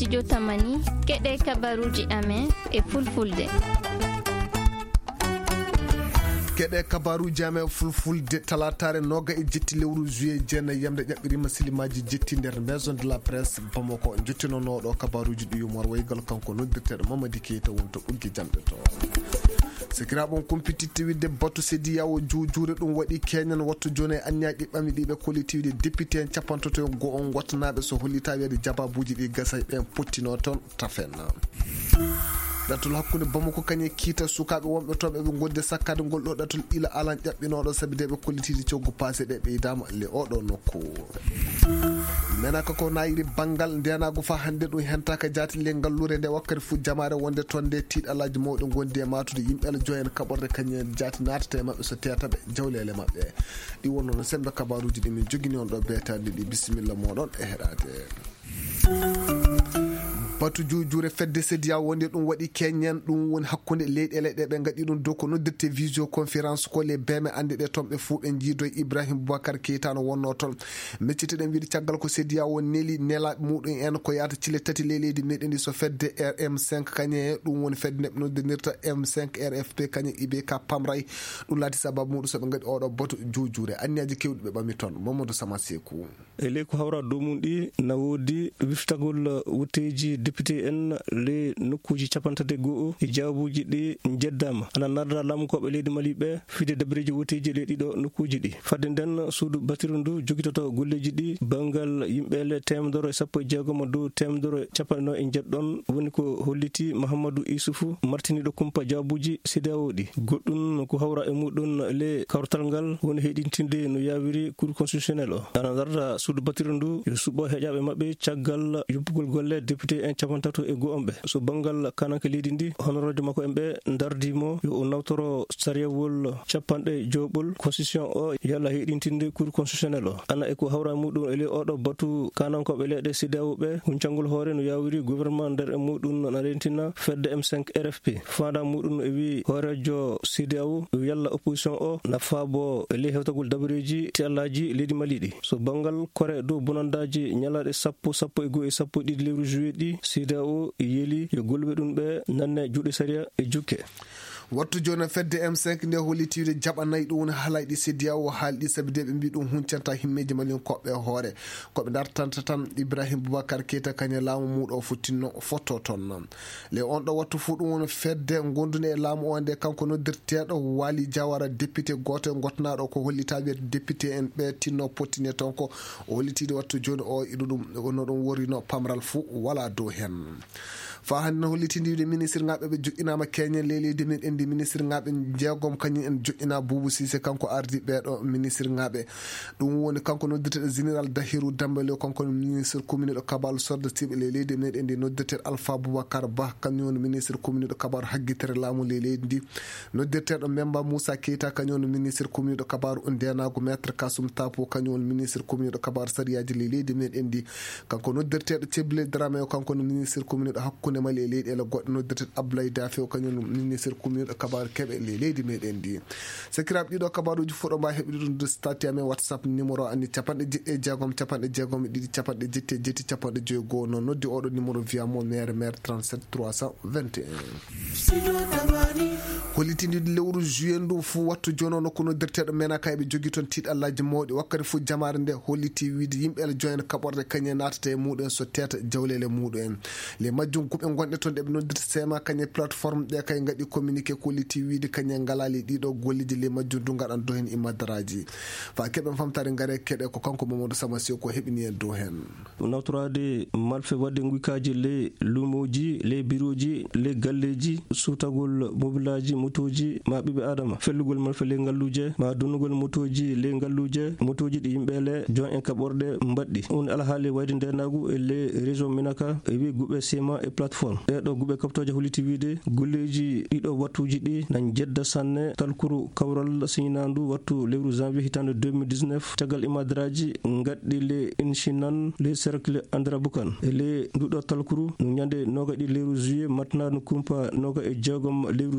studio Tamani keɗe kabaruji amen e fulfulde. keɗe kabaruji amen fulfulde talatare noga e jetti lewru juillet jeena yamde ƴaɓɓirima silimaji jetti nder maison de la presse Bamako jottinonoɗo kabaruji ɗi yumor waygal kanko noddirteɗo Mamadi Keita wonto ɓuggi jamɗe to sikiraɓon compétitivité widde batu sedi yawo juujure ɗum waɗi keñan wattu joni e anniyaji ɓami ɗiɓe collectivité député en capantoto go on wattanaɓe so hollita wiyede jababuji ɗi gasay ɓen pottino toon tafen ɗattol hakkude Bamako kañe kiita sukaɓe wonɓe toon ɓeɓe gonde sakkade ngol ɗo ɗattol ila alan ƴaɓɓinoɗo saabi de ɓe collitide coggu passé ɗe ɓeydama le oɗo nokku menaka ko nayiri banggal ndenago fa hande ɗum hentaka jaati le ngallure nde wakkati fu jamare wonde toon nde tiiɗalaji mawɗi gondi e matude yimɓe ala joyen kaɓorde kañe jaati natata e mabɓe so tetaɓe jawlele mabɓe ɗi wonno no sembe kabaruji ɗi min jogini on ɗo beetade ɗi bisimilla moɗon e heɗade batu juujure fedde sédia wonde ɗum waɗi keñen ɗum woni hakkude leyɗele ɗe ɓe gaɗi ɗum dow ko noddirte visioconférence ko le beme ande ɗe toon ɓe fuu ɓe jiido Ibrahim Boubacar Keita no wonno toon mecciteɗen wiide caggal ko sédia o neeli nelaɓe muɗum en ko yahata cile tati leydi meɗen ndi so fedde RM5 kañe ɗum woni fedde neɓe noddirta M5 RFP kañe IBK pamray ɗum laati sababu muɗum soɓe gaɗi oɗo batu juujure anniyaji kewɗi ɓe ɓami toon Mamadou Sama Sekou ele ko hawra dow mum ɗi na woodi wiftagol wutteji député en le nokkuji capantati go'o e jawabuji ɗi jeddama ana narda laamukoɓe leydi Mali ɓe fide dabreji woteji le ɗiɗo nokkuji ɗi fadde nden suudu batiru ndu jogitoto golleji ɗi bangal yimɓele temedere 16 dow temedere capanɗe e jeɗɗon woni ko holliti Mahamadou Issoufou martiniɗo kumpa jawabuji CEDEAO ɗi goɗɗum ko hawra e muɗum le kawtal ngal woni heɗintinde no yawiri cour constitutionnel o ana narda suudu batiru ndu yo suɓɓo heƴaɓe mabɓe caggal yuppugol golle député en capantato e go on ɓe so bangal kananke leydi ndi honoradio makko en ɓe dardimo yo o nawtoro sariyawol capanɗe joɓol constitution o yalla heɗintinde cour constitutionnel o ana e ko hawra muɗum ele oɗo batu kanankoɓe leɗe CEDEAO ɓe huncangol hoore no yawiri gouvernement nder e muɗum na rentina fedde M5 RFP fanda muɗum e wi hoorejo CEDEAO yo yalla opposition o nafaabo ele hewtagol dabareji ti allaji leydi Mali ɗi so bangal kore dow bonandaji ñalaɗe sappo e go e sappo ɗiɗi lewru juillet ɗi CEDEAO yeeli yo golluɓe ɗum ɓe nanne juuɗe saria e jukke wattu joni fedde M5 nde hollitiwde jaɓanayi ɗum woni haalayɗi CEDEAO haalɗi saabi de ɓe mbi ɗum huncanta himmeji malin koɓɓe hoore koɓe dartanta tan Ibrahim Boubacar Keita kañe laamu muɗo futtinno fotto toon le on ɗo wattu fu ɗum woni fedde gondune e laamu o nde kanko noddirteɗo Waly Diawara député goto gotnaɗo ko hollita wiyde député en ɓe tinno pottine ton ko o hollitide wattu joni o iɗo ɗum no ɗum worino pamral fu wala dow hen fa hande no hollitidiwde ministre ngaɓe ɓe joƴƴinama keñen leydi men endi ministre ngaɓe jeegom kañum en joƴƴina Boubou Cissé kanko ardi ɓeɗo ministre ngaɓe ɗum woni kanko noddirteɗo général Dahirou Dambélé kanko ministre commune ɗo Kabal sorde tiɓe leydi men endi noddirteɗo Alpha Boubacar Ba kañum woni ministre commune ɗo Kabar hagguitere laamu leydi ndi noddirteɗo Memba Moussa Keita kañum woni ministre commune ɗo Kabar ndenago maître Kassoum Tapo kañum woni ministre commune ɗo Kabar sariyaji leydi men endi kanko noddirteɗo Thiblé Dramé kanko woni ministre commune ɗo hakkude Mali e leyɗele goɗɗo noddirteɗo Abdoulaye Daffé kañum ministre commune ɗo Kabar keɓe leydi meɗen ndi sakiraɓe ɗiɗo kabaruji fuɗo mba heɓide ɗum de stati amen WhatsApp numéro anni jeegom jetti 50 noon noddi oɗo numéro wiyamo maire 37 321 hollitinde lewru juillet ndu fu wattu jono nokku noddirteɗo menaka eɓe jogui toon tiiɗallaji mawɗi wakkati fu jamare nde holliti wiide yimɓe ele joyen kaɓorde kañe natata e muɗum so teta jawlele muɗum les majjum kuɓe gonɗe toon ɗeɓe noddirta sema kañe plateforme ɗe kay gaɗi communiqué kolliti wiide kañe ngalali ɗiɗo golliji les majjum du gaɗan dow hen immadaraji fa keɓen famtare gaare keɗe ko kanko Mamadou Sama Sekou heɓini en dow hen nawtorade malfe wadde guykaji le lumoji le bureauji le galleji sutagol mobilaji motoji ma ɓiɓe adama fellugol malfe le ngalluje ma donnugol motoji le ngalluje motoji ɗi yimɓele jon en kaɓorɗe mbaɗɗi on alhaali wayde ndenagu e le région Minaka e wi guɓe sema e plateforme ɗeɗo guɓe kaptoje holliti wiide golleji ɗiɗo wattuji ɗi nan jedda sanne talkuru kawral signandu wattu lewru janvier hitande 2019 caggal imadaraji gaɗɗi le inchinan le cercle Andra Boukan e le nduɗo talkuru no ñande noga ɗi lewru juillet matnadu kumpa noga e jeegom lewru juillet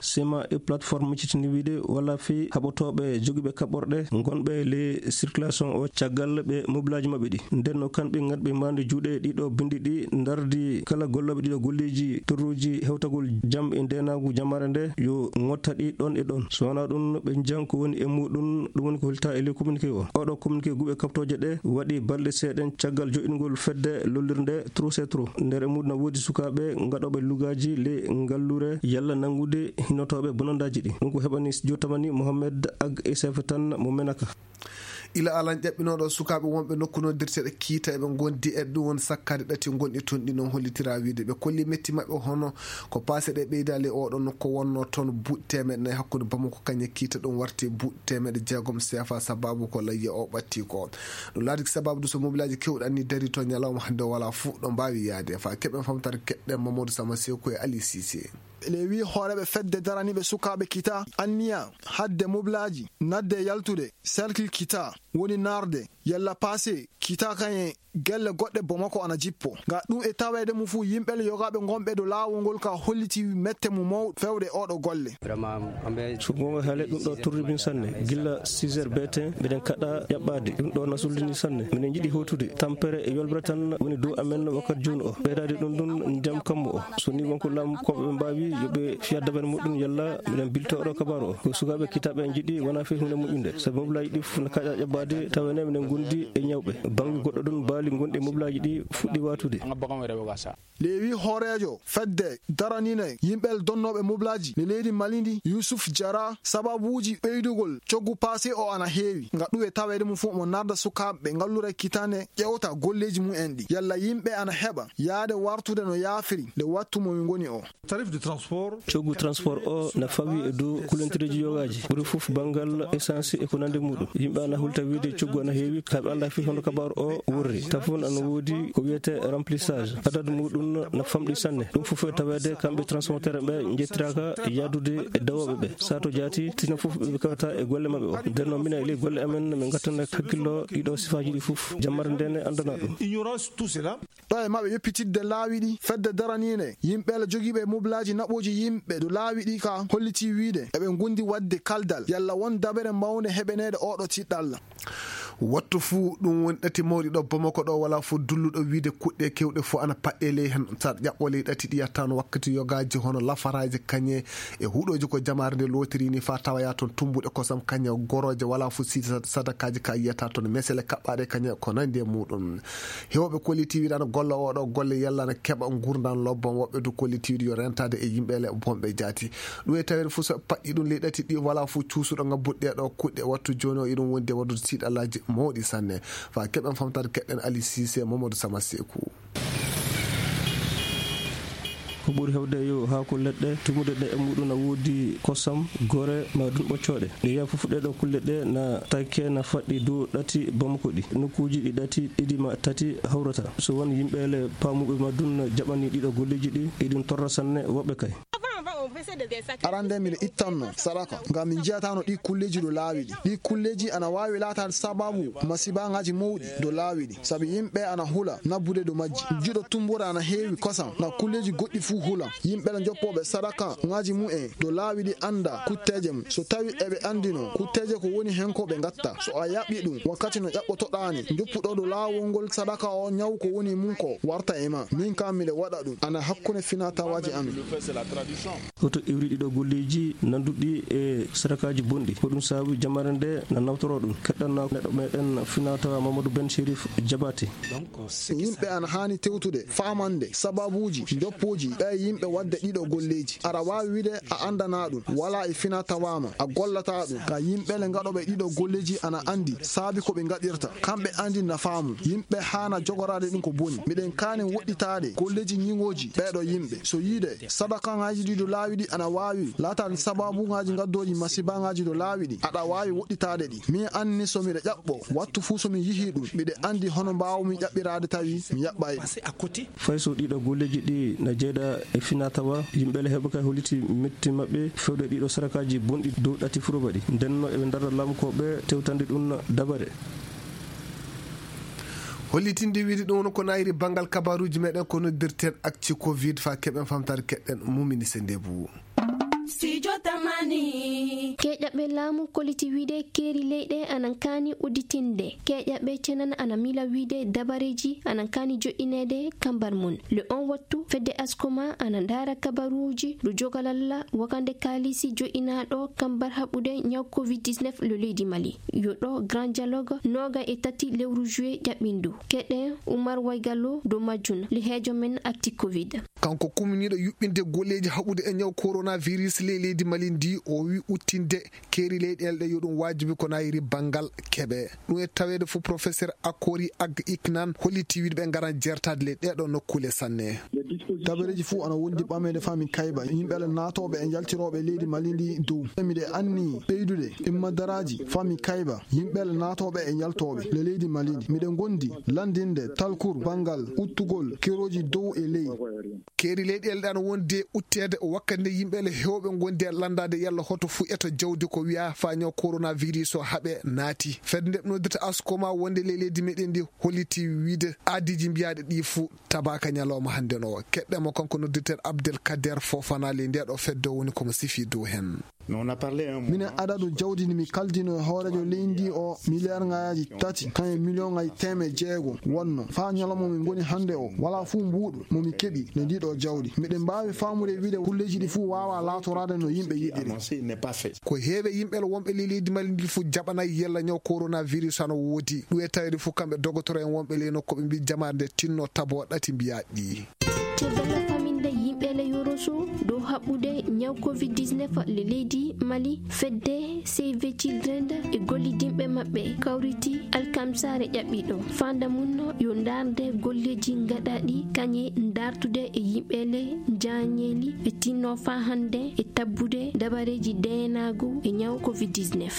sema e plateforme miccitini wiide wala fi haɓotoɓe joguiɓe kaɓorɗe gonɓe le circulation o caggal ɓe mobilaji mabɓe ɗi ndenno kamɓe ganduɓe mande juuɗe ɗiɗo bindi ɗi dardi kala golloɓe ɗiɗo golleji torruji hewtagol jaam e ndenagu jamare nde yo gotta ɗi ɗon e ɗon so wona ɗum ɓe jang ko woni e muɗum ɗum woni ko holta e ley communiqué o oɗo communiqué guuɓe kaptoje ɗe waɗi balɗe seeɗen caggal joƴingol fedde lollirde trop c'est trop nder e muɗum ne woodi sukaɓe gaɗoɓe lugaji le ngallure yalla nangude hinotoɓe bonandaji ɗi ɗum ko heɓani jotamani Mohamed Ag Isef tan mo menaka ila alan ƴaɓɓinoɗo sukaɓe wonɓe nokku noddirteɗe kiita eɓe gondi e ɗum won sakkade ɗati gonɗi toon ɗi noon hollitira wiide ɓe kolli metti mabɓe hono ko passé ɗe ɓeydali oɗo nokku wonno toon buuɗi temeɗe nayyi hakkude Bamako kañe kiita ɗum warti buuɗi temeɗe jeegom CFA sababu ko layya o ɓatti ko ɗum laadi sababu so mobilaji kewɗi anni dari to ñalawma hande wala fuu ɗo mbawi yaade fa keɓen famtare keɗɗen Mamadou Sama Sekou e Ali Cissé le wi hooreɓe fedde daraniɓe sukaɓe kita anniya hadde mobilaji nadde yaltude cercle kita woni narde yalla passé kita kañe gelle goɗɗe Bamako ana jippo ga ɗum e tawede mum fuu yimɓele yogaɓe gonɓe do laawol ngol ka holliti mette mum mawɗo fewde oɗo golle so gonga haale ɗum ɗo torribin sanne gilla 6h beten mbiɗen kaɗa ƴaɓɓade ɗum ɗo nasuldini sanne minen jiiɗi hewtude tampere e yolbre tan woni dow amen wakkati joni o ɓeydade ɗum ɗum jaam kammo o so ni wonko lam koɓe mbawi yoɓe fiya dabere muɗum yalla mbiɗen bilto oɗo kabaru o ko sukaɓe kitaɓe jiiɗi wona fi hunde moƴƴude sabi mobilaji ɗi fof ne kaƴa ƴaɓɓade tawene minen gondi e ñawɓe banggue goɗɗo ɗum baali gonɗi e mobilaji ɗi fuɗɗi watude lewi hoorejo fedde daranine yimɓel donnoɓe mobilaji ne leydi Malindi Youssouf Diarra sababuji ɓeydugol coggu passé o ana heewi nga ɗum e tawede mum fof mo narda sukaɓe ngallure kitane ƴewta golleji mum en ɗi yalla yimɓe ana heɓa yaade wartude no yaafiri nde wattu momin goni o tarif de transport coggu transport o na fawi e dow kulentireji yogaji ɓuuri fof banggal essence e ko nande muɗum yimɓe ana hulta wiide coggu ana heewi kaɓe anda fi hono kabaru o wurri tafon ana woodi ko wiyete remplissage adadu muɗum na famɗi sanne ɗum fof e tawede kamɓe transporteur ɓe jettiraka yadude e dawoɓe ɓe sato jaati tina fof ɓe kawata e golle mabɓe o nden noon mina e ley golle amen min gattane hakkillo ɗiɗo sifaji ɗi fof jammare ndene andana ɗum ignorance tout cela ɗo e mabɓe yeppitidde laawi ɗi fedde daranine yimɓele joguiɓe mobilaji naɓoji yimɓe do laawi ɗi ka holliti wiide eɓe gondi wadde kaldal yalla won dabere mawde heɓenede oɗo tiɗɗalla wattu fuu ɗum woni ɗati mawɗi ɗo Bamako ɗo wala fo dulluɗo wiide kuɗɗe kewɗe fo ana paɗɗe ley hen sa ƴaɓɓo ley ɗati ɗi yattano wakkati yogaji hono lafaraji kañe e huuɗoji ko jamare nde lotiri ni fa tawaya toon tumbuɗe kosam kañe goroje wala fo si sadakaji ka yiyata toon mesele kaɓɓaɗe kañe ko nandi e muɗum hewɓe kolliti wiɗano golla oɗo golle yalla ne keɓa gurdam lobbon woɓɓe do kolliti wiɗi yo rentade e yimɓele bonɓe jaati ɗum e tawede fo so paɗɗi ɗum ley ɗati ɗi wala fo cuusuɗo ngabbuɗe ɗo kuɗɗe wattu joni o iɗum wonde waddude tiiɗallaji mawɗi sanne fa keɓen famtade keɗɗen Ali Cissé Mamadou Sama Sekou ko ɓuuri hewde yo ha ko leɗɗe tumude ɗe e muɗum na woodi kosam gore ma ɗum ɓoccoɗe ɗe yiya fof ɗeɗo kulle ɗe na takke na faɗɗi dow ɗati Bamako ɗi nokkuji ɗi ɗati ɗiɗi ma tati hawrata so won yimɓele pamuɓe ma ɗum jaɓani ɗiɗo golleji ɗi iɗum torra sanne woɓɓe kay arande mbiɗa ittanno sadaka ngam min jiyatano ɗi kulleji do laawi ɗi kulleji ana wawi laatade sababu masibaŋaji mawɗi do laawi ɗi saabi yimɓe ana hula nabbude do majji jiɗo tumbure ana heewi kosam na kulleji goɗɗi fuu hula yimɓe joppoɓe sadaka ŋaji mu'en do laawi ɗi anda kutteje mum so tawi eɓe andino kutteje ko woni hen ko ɓe gatta so a yaɓɓi ɗum wakkati no ƴaɓɓotoɗani joppuɗo do laawol ngol sadaka o ñaw ko woni mum ko warta e ma min kam miɗe waɗa ɗum ana hakkunde finatawaji amin hoto iwri ɗiɗo golleji nanduɗi e sadakaji bonɗi ko ɗum saabu jamare nde na nawtoro ɗum keɗɗanna neɗɗo meɗen finatawa Mamadou Ben Chérif Diabaté yimɓe ana hani tewtude famande sababuji joppoji ɓe yimɓe wadde ɗiɗo golleji aɗa wawi wiide a andana ɗum wala e finatawama a gollata ɗum ka yimɓele gaɗoɓe ɗiɗo golleji ana andi saabi koɓe gaɗirta kamɓe andi nafamu yimɓe hana jogorade ɗum ko boni miɗen kani woɗɗitade golleji ñigoji ɓeɗo yimɓe so yiide sadakaŋaji ɗiɗo laawi ɗi ana wawi laatade sababuŋaji gaddoji masibaŋaji do laawi ɗi aɗa wawi woɗɗitade ɗi min anni so miɗe ƴaɓɓo wattu fuu somi yihi ɗum miɗe andi hono mbawmi ƴaɓɓirade tawi mi yaɓɓay ɗum fay so ɗiɗo golleji ɗi na jeeɗa e finatawa yimɓele heɓa kay holliti metti mabɓe fewde ɗiɗo sadakaji bonɗi dow ɗati furoba ɗi ndenno eɓe darda lamkoɓe tewtande ɗum dabare hollitinde wiide ɗum ko nayri banggal kabaruji meɗen ko noddirten acci Covid fa keɓen famtade keɗɗen Mumini Sendebou Studio Tamani. Keƴaɓe laamu koliti wiide keeri leyɗe anankani uditinde. Keƴaɓe cenan anamila wiide dabareji anankani jo'inede kambar mun. Le on wattu fedde askoma anandara kabaruji ɗo jogalalla wakande kalisi jo'inaɗo kambar haɓude nyaw covid-19 le leydi Mali. Yoɗo grand dialogue noga e tati lewru juillet ƴaɓɓindu. Keɗe Oumar Waygallo do majjun lihejo men acti covid. Kanko kumniɗo yuɓɓinde golleji haɓude e nyaw coronavirus leydi Mali ndi o wi uttinde keeri leyɗelɗe yo ɗum wajibi ko nayiri bangal keɓe ɗum e tawede fo professeur Akori Ag Iknan holliti wiide ɓe ngaran jertade le ɗeɗo nokkule sanne. Dabareji fu ana wondi ɓamede fami kayba yimɓele natoɓe e jaltiroɓe leydi Mali ndi dow miɗe anni ɓeydude immadaraji fami kayba yimɓele natoɓe e jaltoɓe le leydi Mali ndi miɗen gondi landinde talkur bangal uttugol keroji dow e ley. Keeri leyɗelɗe ana wonde uttede o wakkande yimɓele hewɓe gondi e landade yalla hoto fu eto jawdi ko wiya faño coronavirus o haɓe naati fedde nde noddata askoma wonde le leydi meɗen ndi holliti wiide aadiji mbiyaɗe ɗi fu tabaka ñalawma hande no keɗɗemo kanko noddirteɗo Abdelkader Fofana le ndeɗo fedde woni komo sifi dow hen. minen adadu jawdi ni mi kaldino e hoorejo leydi o milliard ngaji 3 kan million ngaji 160 wonno fa ñalawma min goni hande o wala fu mbuuɗu momi keɓi no ndiɗo jawdi miɗen mbawi famude wiide kulleji ɗi fu wawa latorade no yimɓe yiɗiri ko heewe yimɓele wonɓe leydi Mali ndi fu jaɓanayi yella ñaw coronavirus ano woodi ɗum e tawede fu kamɓe dogotoro en wonɓe leyno koɓe mbi jamade tinno tabo ɗati mbiya ɗi cellal faminde yimɓele yorosu do haɓude nyaw covid-19 le leydi Mali fedde Save Children e gollidinɓe maɓɓe kawriti alkamsare ƴaɓɓiɗo fanda mun yo darde golleji gaɗaɗi kañe dartude e yimɓele jañeli ɓe tinno fa hande e tabbude dabareji denagu e nyaw covid-19.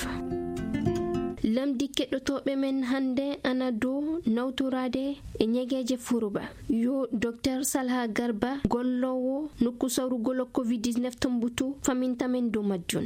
Lamdi keɗotoɓe men hande ana dow nawtorade e ñegeje furuba yo Dr Salha Garba gollowo nokku sawrugol covid-19 tombutu famintamen dow majjun.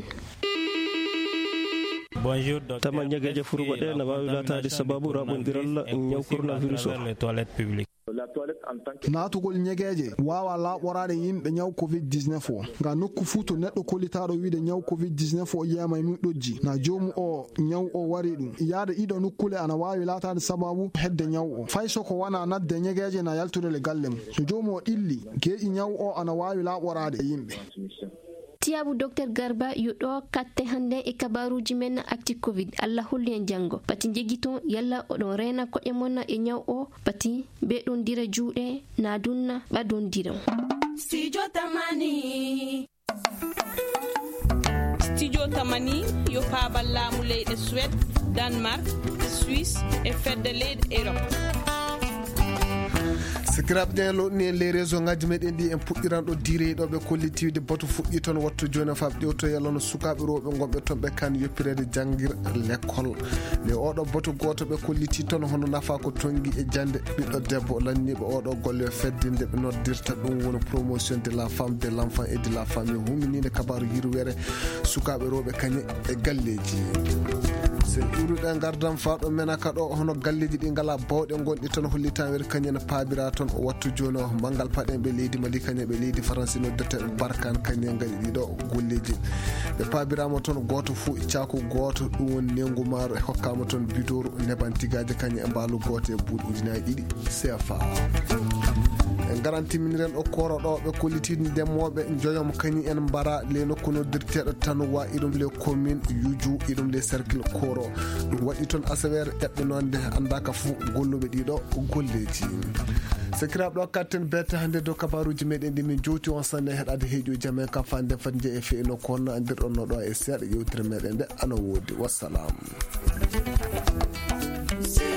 Tama ñegeje furuba ɗe na wawi latade sababu raɓodiral ñaw coronavirus o. natugol ñegeje wawa laɓorade yimɓe ñaw covid-19 o nga nokku fu to neɗɗo kollitaɗo wiide ñaw covid-19 o yiyama mum ɗojji na jomum o ñaw o wari ɗum yaade ɗiɗo nokkule ana wawi latade sababu hedde ñaw o fay soko wana nadde ñegeje na yaltude le galle mum so jomum o ɗilli geeƴi ñaw o ana wawi laɓorade e yimɓe. Tiyabu Dr Garba yuɗo katte hande e kabaruji men acti covid Allah holli en jango pati jegiton yalla oɗon rena koƴe monna e ñaw o pati be ɗon dira juuɗe na dunna ɓaɗon dira. Studio Tamani. Studio Tamani yo babal laamu leyɗe Suède, Danemark, Suisse e fedde leyɗe Europe. sikiraɓe ɗen loɗni en les réseau ngaji meɗen ɗi en puɗɗiran ɗo direɗo ɓe kollitiwde batu fuɗɗi toon wattu joni fab ƴewto yalano sukaɓe rewɓe gonɓe toon ɓe kan yoppirede janguir l'école nde oɗo batu goto ɓe kolliti toon hono nafa ko tonggui e jande ɓiɗɗo debbo lanniɓe oɗo golle feddinde ɓe noddirta ɗum woni promotion de la femme de l'enfant et de la famille huminide kabaru yirwere sukaɓe rewɓe kañe e galleji se ɓuruɗe gardan faɗo menaka ɗo hono galleji ɗi ngala bawɗe gonɗi toon hollitan wede kañene paabira toon o wattu joni o mangal paɗen ɓe leydi Mali kañe ɓe leydi France noddirteɓe barkan kañe gaɗi ɗiɗo golleji ɓe paabirama toon goto fou cako goto ɗum woni nengu maaro e hokkama toon bidoru neban tigaji kañe e mbaalu goto e buuɗi ujunaji ɗiɗi CFA en garantimiren o koro ɗo ɓe kollitide ndemoɓe joyom kañi en mbara le nokku noddirteɗo tanwa iɗum le commune yuju iɗum le cercle koro ɗum waɗi toon asawere ƴaɓɓinonde andaka fou golluɓe ɗiɗo golleji sekiraɓe ɗo katten bette hande dow kabaruji meɗen ɗi min jowti on sanne heɗade heeƴo jamen kam fande fat je e feino konno andirɗon ɗo e seeɗa yewtere meɗen nde ana woodi wassalamu.